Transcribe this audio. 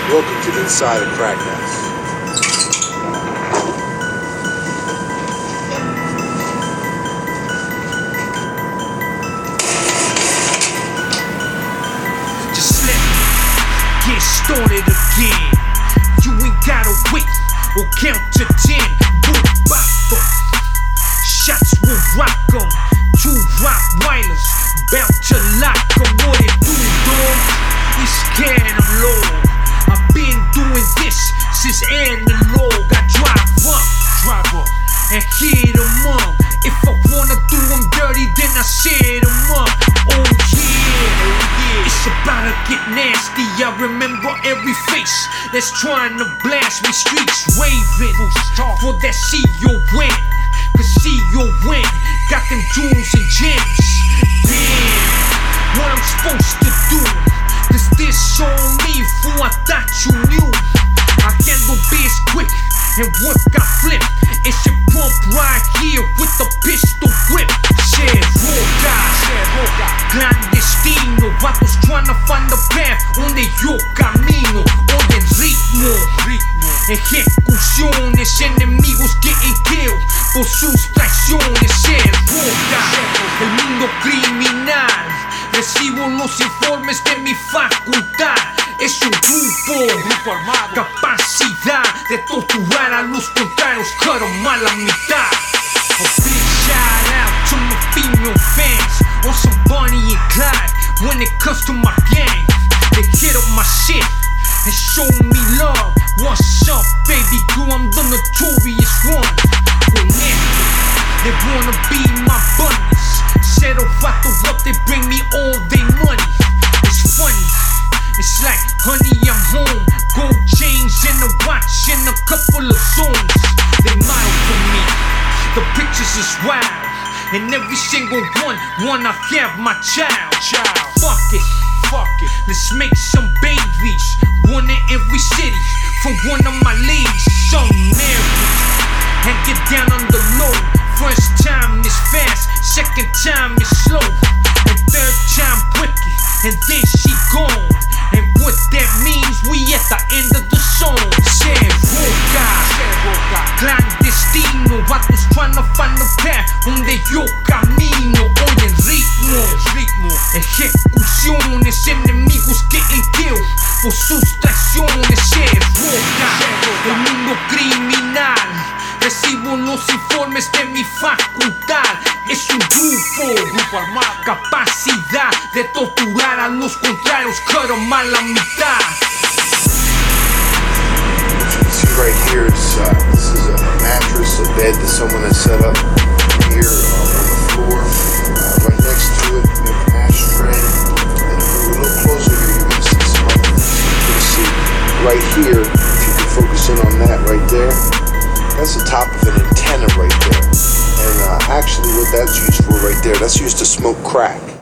Welcome to the inside of Crack House. Just let me get started again. You ain't gotta wait or count to 10. Boom, bop 'em. Shots will rock 'em. 2 Rottweilers bout to lock 'em. What it do, dog? We scared them, Lord. I've been doing this since analog. I drive up and hit 'em up. If I wanna do 'em dirty, then I set 'em up. Oh yeah, it's about to get nasty. I remember every face that's trying to blast me. Streets raving for that C-O-N. Cause C-O-N got them jewels and gems. Damn, what I'm supposed to do? Cause this on me, fool, I thought you knew. I handle biz quick and work I flip. It should pump right here with the pistol grip. Said roca, clandestino. Vatos trying to find the path donde yo camino. Hoy en ritmo, ejecuciones, enemigos getting killed por sus traiciones. Said roca, el mundo criminal. Recibo los informes de mi facultad. Es un grupo armado, capacidad de torturar a los contrarios, cut 'em a la mitad. A big shout out to my female fans on some Bonnie and Clyde. When it comes to my gang, they hit up my shit and show me love. What's up, baby girl? I'm the notorious one. Honesto, they wanna be my bunnies. Settle vato up, they bring me all their money. It's funny, it's like, honey, I'm home. Gold chains and a watch and a couple of songs. They model for me, the pictures is wild. And every single one wanna have my child. Fuck it, let's make some babies. One in every city for one of my ladies. Some married and get down on the low. First time is fast, second time is slow, and third time wicked, and then she gone. And what that means, we at the end of the song. Said roca, clandestino. Vatos trying to find the path donde yo camino. Hoy en ritmo, ejecuciones, enemigos getting killed por sus traiciones. Said roca, el mundo criminal. Recibo los informes de mi facultad. Es un grupo armado, capacidad de torturar a los contrarios, cut 'em a la mitad. What you can see right here is this is a mattress, a bed that someone has set up here on the floor. Right next to it, we have an ashtray. And if we look closer here, you're going to see some other things. You're going to see right here, if you can focus in on that right there. That's the top of an antenna right there. And actually what that's used for right there, that's used to smoke crack.